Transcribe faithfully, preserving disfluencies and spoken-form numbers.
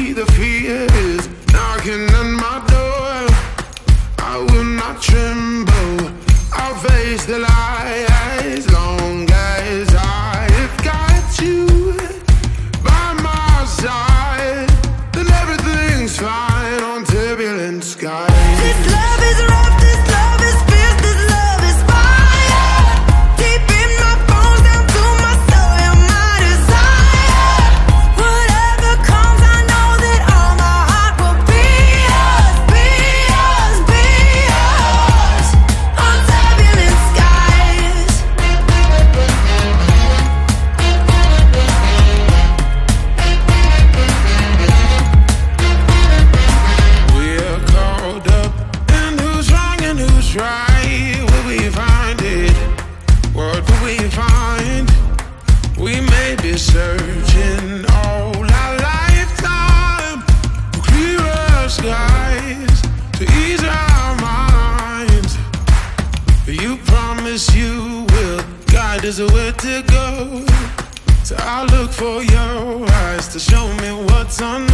the fear is knocking on my door. I will not tremble, I'll face the light. As long as I've got you by my side, then everything's fine on turbulent skies. This love is rough, this love is fierce, this love is fire. Deep in my bones, down to my soul, you're my desire. Whatever comes, I know that all my heart will be yours, be yours, be yours. On turbulent skies. We're caught up, and who's wrong and who's right? Will we find it? What will we find? We may be searching all our lifetime for clearer skies to ease our minds. But you promise you will guide us where to go. So I'll look for your eyes to show me what's on